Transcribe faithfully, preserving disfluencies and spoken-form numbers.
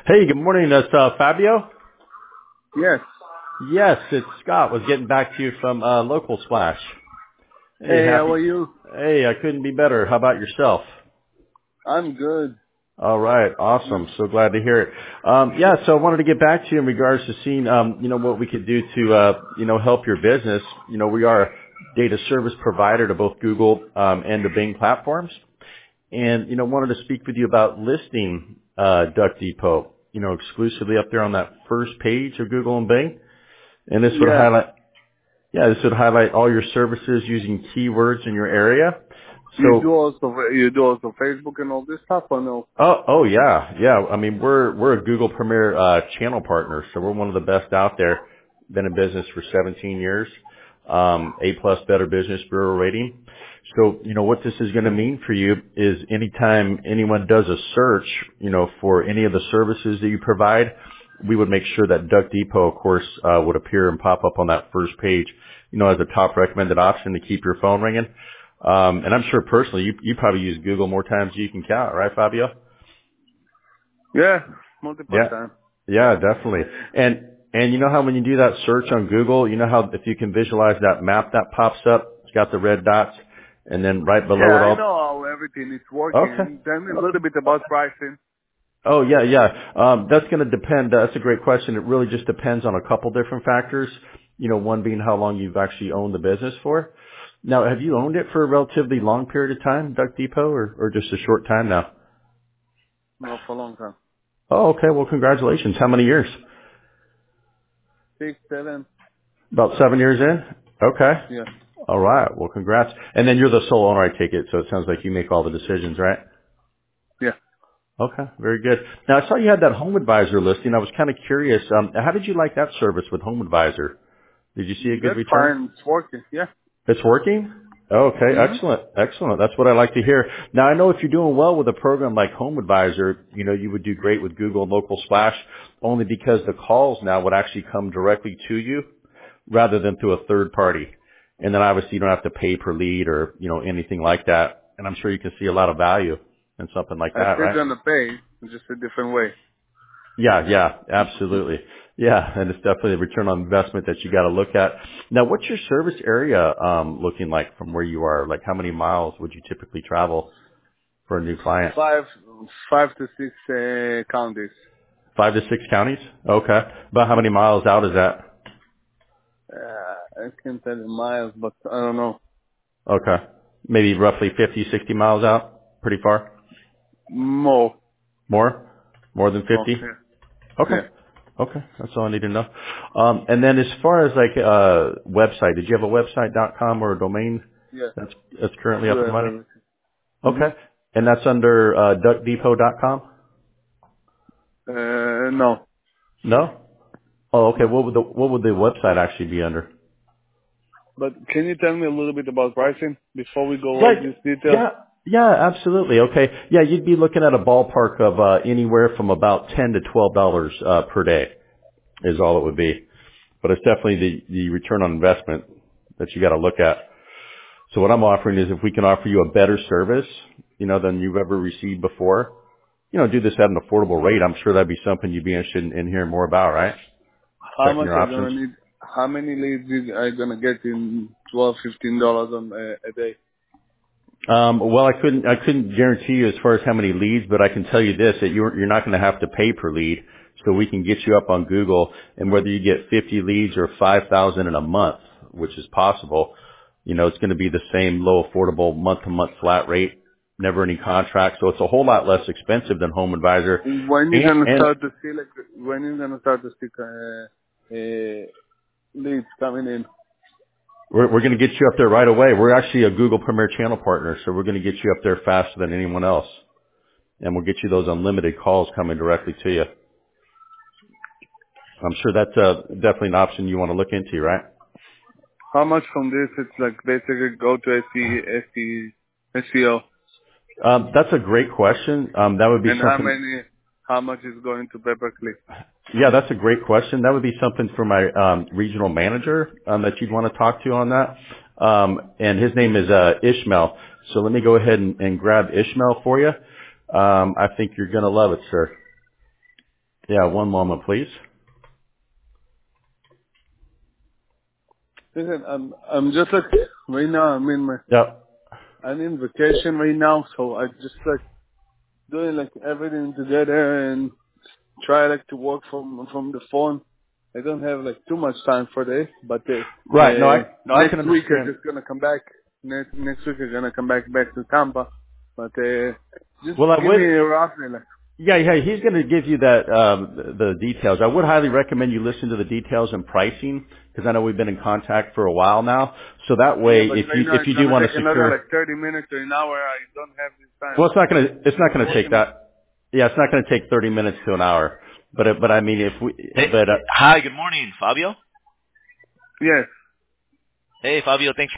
Hey, good morning. That's uh, Fabio. Yes. Yes, it's Scott. Was getting back to you from uh, Local Splash. Hey, Hey, how happy. are you? Hey, I couldn't be better. How about yourself? I'm good. All right, awesome. So glad to hear it. Um, yeah, so I wanted to get back to you in regards to seeing, um, you know, what we could do to, uh, you know, help your business. You know, we are a data service provider to both Google um, and the Bing platforms, and you know, wanted to speak with you about listing uh, Duck Depot, you know, exclusively up there on that first page of Google and Bing. And this would Yeah. highlight, yeah, this would highlight all your services using keywords in your area. You do So, also you do also Facebook and all this stuff or no? oh, oh yeah, yeah. I mean, we're we're a Google Premier uh, channel partner, so we're one of the best out there. Been in business for seventeen years, um, A plus Better Business Bureau rating. So, you know, what this is going to mean for you is anytime anyone does a search, you know, for any of the services that you provide, we would make sure that Duck Depot, of course, uh, would appear and pop up on that first page, you know, as a top recommended option to keep your phone ringing. Um, and I'm sure personally, you, you probably use Google more times than you can count, right, Fabio? Yeah, multiple Yeah. times. Yeah, definitely. And, and you know how when you do that search on Google, you know how if you can visualize that map that pops up, it's got the red dots, and then right below Yeah, it I all. know how everything is Okay. working. Tell me a little bit about pricing. Oh, yeah, yeah. Um, that's going to depend. That's a great question. It really just depends on a couple different factors. You know, one being how long you've actually owned the business for. Now, have you owned it for a relatively long period of time, Duck Depot, or, or just a short time now? No, for a long time. Oh, okay. Well, congratulations. How many years? Six, seven. About seven years in? Okay. Yeah. All right. Well, congrats. And then you're the sole owner, I take it. So it sounds like you make all the decisions, right? Yeah. Okay. Very good. Now, I saw you had that Home Advisor listing. I was kind of curious. Um, how did you like that service with Home Advisor? Did you see a good That's return? fine. It's working. Yeah. It's working? Okay, Mhm. excellent, excellent. That's what I like to hear. Now, I know if you're doing well with a program like Home Advisor, you know, you would do great with Google and Local Splash, only because the calls now would actually come directly to you rather than through a third party. And then obviously you don't have to pay per lead or, you know, anything like that. And I'm sure you can see a lot of value in something like I that, still right? gonna pay, just a different way. Yeah, yeah, absolutely. Yeah, and it's definitely a return on investment that you got to look at. Now, what's your service area um, looking like from where you are? Like, how many miles would you typically travel for a new client? Five, five to six uh, counties. Five to six counties? Okay. About how many miles out is that? Uh, I can't tell you miles, but I don't know. Okay. Maybe roughly fifty, sixty miles out? Pretty far? More. More? More than More. fifty? Yeah. Okay. Yeah. Okay. That's all I need to know. Um, and then as far as like uh website, did you have a website dot com or a domain Yeah. that's that's currently Do up and have running? everything. Okay. Mm-hmm. And that's under uh duck depot dot com? Uh, no. No? Oh, okay. No. What would the what would the website actually be under? But can you tell me a little bit about pricing before we go all Yeah, these details? yeah, yeah, absolutely. Okay. Yeah, you'd be looking at a ballpark of uh anywhere from about ten to twelve dollars uh per day is all it would be. But it's definitely the the return on investment that you got to look at. So what I'm offering is if we can offer you a better service, you know, than you've ever received before, you know, do this at an affordable rate. I'm sure that'd be something you'd be interested in, in hearing more about, right? How Checking much your I options. gonna need? How many leads you- I gonna get in twelve, fifteen dollars on a, a day? Um, well, I couldn't, I couldn't guarantee you as far as how many leads, but I can tell you this, that you're, you're not going to have to pay per lead. So we can get you up on Google, and whether you get fifty leads or five thousand in a month, which is possible, you know, it's going to be the same low affordable month to month flat rate, never any contract. So it's a whole lot less expensive than Home Advisor. When you And, gonna and start to see like when you gonna start to see uh, uh, leads coming in? we're, we're going to get you up there right away. We're actually a Google Premier Channel partner, so we're going to get you up there faster than anyone else. And we'll get you those unlimited calls coming directly to you. I'm sure that's uh, definitely an option you want to look into, right? How much from this? It's like basically go to S E, S E, S E O, Um, that's a great question. Um, that would be and how something. many? How much is going to pay per click? Yeah, that's a great question. That would be something for my um, regional manager um, that you'd want to talk to on that. Um, and his name is uh, Ishmael. So let me go ahead and, and grab Ishmael for you. Um, I think you're going to love it, sir. Yeah, one moment, please. Listen, I'm I'm just like right now. I'm in my Yep. I'm in vacation right now, so I just like doing like everything together and try like to work from from the phone. I don't have like too much time for this, but uh, Right. No, uh, I no, I can next week I'm understand. just gonna come back. Next next week I'm gonna come back back to Tampa, but uh, just Well, I give me would. a roughly like Yeah, yeah, he's going to give you that um, the the details. I would highly recommend you listen to the details and pricing because I know we've been in contact for a while now. So that yeah, way, but if right you now if it's you do gonna want take to another secure, like thirty minutes or an hour. I don't have this time. well, it's not going to it's not I'm going to take working. that. Yeah, it's not going to take thirty minutes to an hour. But it, but I mean, if we Hey, but uh, hi, good morning, Fabio. Yes. Hey, Fabio, thanks